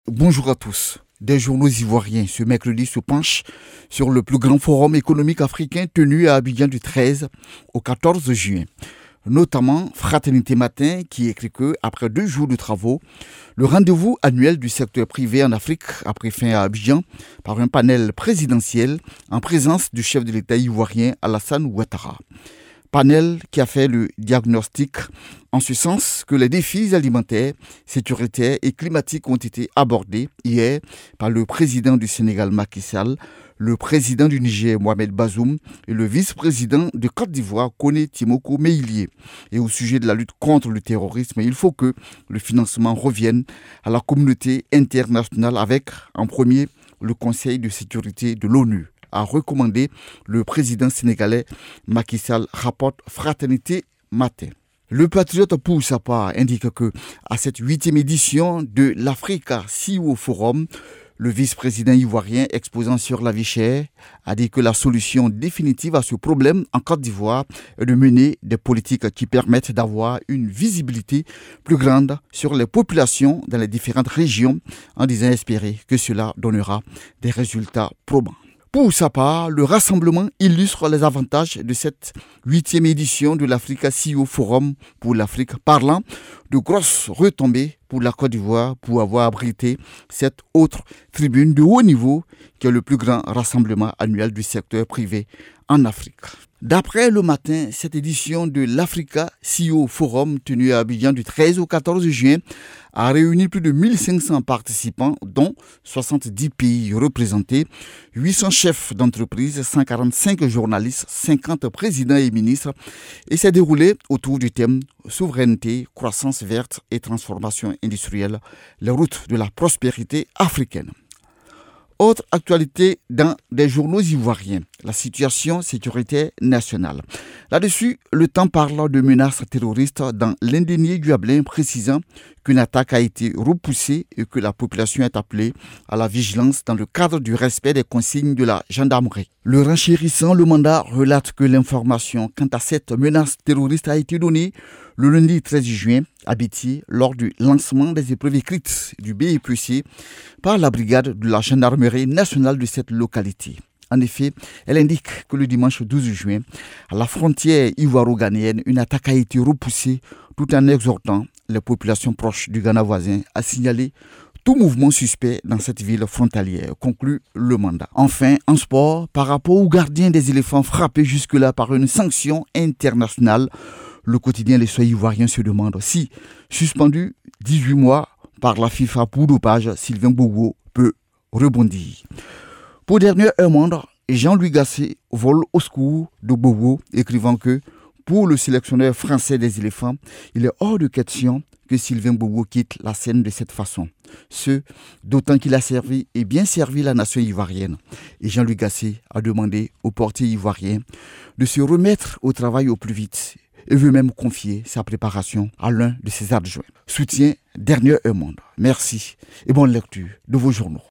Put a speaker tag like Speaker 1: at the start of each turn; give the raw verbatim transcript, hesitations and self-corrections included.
Speaker 1: Bonjour à tous. Des journaux ivoiriens ce mercredi se penchent sur le plus grand forum économique africain tenu à Abidjan du treize au quatorze juin. Notamment Fraternité Matin qui écrit que, après deux jours de travaux, le rendez-vous annuel du secteur privé en Afrique a pris fin à Abidjan par un panel présidentiel en présence du chef de l'État ivoirien Alassane Ouattara. Panel qui a fait le diagnostic en ce sens que les défis alimentaires, sécuritaires et climatiques ont été abordés hier par le président du Sénégal Macky Sall, le président du Niger Mohamed Bazoum et le vice-président de Côte d'Ivoire Koné Timoko Meïlié. Et au sujet de la lutte contre le terrorisme, il faut que le financement revienne à la communauté internationale avec, en premier, le Conseil de sécurité de l'ONU, a recommandé le président sénégalais Macky Sall, rapporte Fraternité Matin. Le patriote pour sa part indique que à cette huitième édition de l'Africa C E O Forum, le vice-président ivoirien exposant sur la vie chère a dit que la solution définitive à ce problème en Côte d'Ivoire est de mener des politiques qui permettent d'avoir une visibilité plus grande sur les populations dans les différentes régions, en disant espérer que cela donnera des résultats probants. Pour sa part, le rassemblement illustre les avantages de cette huitième édition de l'Africa C E O Forum pour l'Afrique, parlant de grosses retombées pour la Côte d'Ivoire pour avoir abrité cette autre tribune de haut niveau qui est le plus grand rassemblement annuel du secteur privé en Afrique. D'après Le Matin, cette édition de l'Africa C E O Forum tenu à Abidjan du treize au quatorze juin a réuni plus de mille cinq cents participants, dont soixante-dix pays représentés, huit cents chefs d'entreprise, cent quarante-cinq journalistes, cinquante présidents et ministres, et s'est déroulé autour du thème souveraineté, croissance verte et transformation industrielle, les routes de la prospérité africaine. Autre actualité dans des journaux ivoiriens, la situation sécuritaire nationale. Là-dessus, Le Temps parle de menaces terroristes dans l'Indénié du Hablin, précisant qu'une attaque a été repoussée et que la population est appelée à la vigilance dans le cadre du respect des consignes de la gendarmerie. Le renchérissant Le Mandat relate que l'information quant à cette menace terroriste a été donnée le lundi treize juin à Bétier lors du lancement des épreuves écrites du B E P C par la brigade de la gendarmerie nationale de cette localité. En effet, elle indique que le dimanche douze juin, à la frontière ivoiro-ghanéenne, une attaque a été repoussée tout en exhortant les populations proches du Ghana voisin à signaler tout mouvement suspect dans cette ville frontalière, conclut Le Mandat. Enfin, en sport, par rapport aux gardiens des éléphants frappés jusque-là par une sanction internationale, le quotidien Les Soleils ivoiriens se demande si, suspendu dix-huit mois par la FIFA pour dopage, Sylvain Bogo peut rebondir. Pour dernier un monde, Jean-Louis Gasset vole au secours de Bogo, écrivant que pour le sélectionneur français des éléphants, il est hors de question que Sylvain Bogo quitte la scène de cette façon. Ce, d'autant qu'il a servi et bien servi la nation ivoirienne. Et Jean-Louis Gasset a demandé au portier ivoirien de se remettre au travail au plus vite et veut même confier sa préparation à l'un de ses adjoints. Soutien Dernier un monde. Merci et bonne lecture de vos journaux.